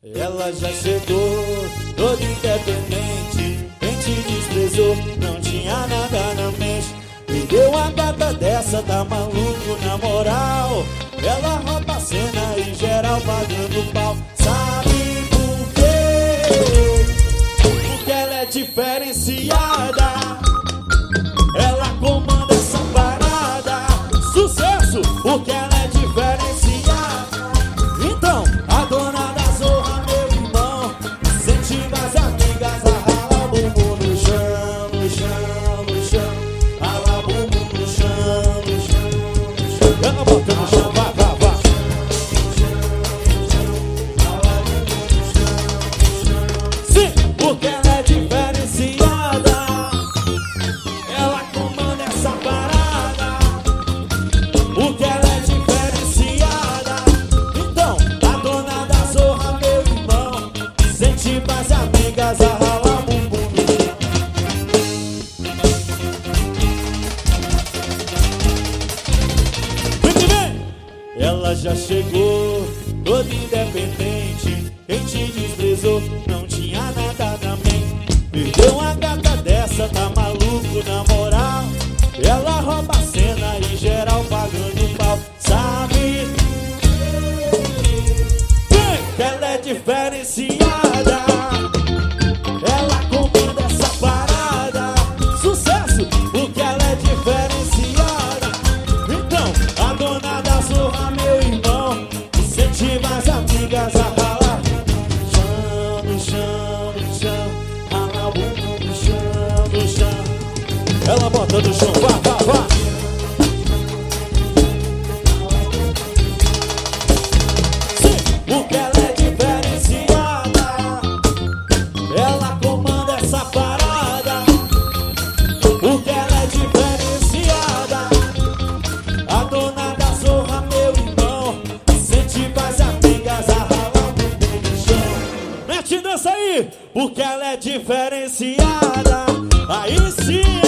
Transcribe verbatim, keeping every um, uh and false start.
Ela já chegou, toda independente. Quem te desprezou, não tinha nada na mente. Me deu uma gata dessa, tá maluco na moral. Ela rouba a cena e geral pagando pau. Sabe por quê? Porque ela é diferenciada. Ela comanda essa parada. Sucesso, porque ela é diferenciada. Então, a dona da zorra, meu irmão, incentiva as amigas a ralar o bumbum no chão, no chão, no chão. Ralar o bumbum no chão, no chão, no chão. Ela bota no chão, vá, vá, vá. Sim, porque ela é diferenciada. Ela comanda essa parada. Porque ela é diferenciada. Então, a dona da zorra, meu irmão, incentiva as amigas a ralar bumbum no chão. Vem que vem! Ela já chegou, toda independente. Quem te desprezou, não tinha nada na mente. Perdeu uma gata dessa, tá maluco na moral. Ela rouba a cena e geral pagando pau. Sabe? Vem, que ela é diferenciada. Ela comanda essa parada. Sucesso, porque ela é diferenciada. Então, a dona da zorra, meu irmão, incentiva as amigas a ralar. Chão, no chão, no chão. Ralar o bumbum no chão, no chão. Ela bota no chão, vá, vá, vá. Sim, porque ela é diferenciada. Ela comanda essa parada. Porque ela é diferenciada. A dona da zorra, meu irmão, incentiva as amigas a ralar o bumbum no chão. Mete dança aí, porque ela é diferenciada. Aí sim.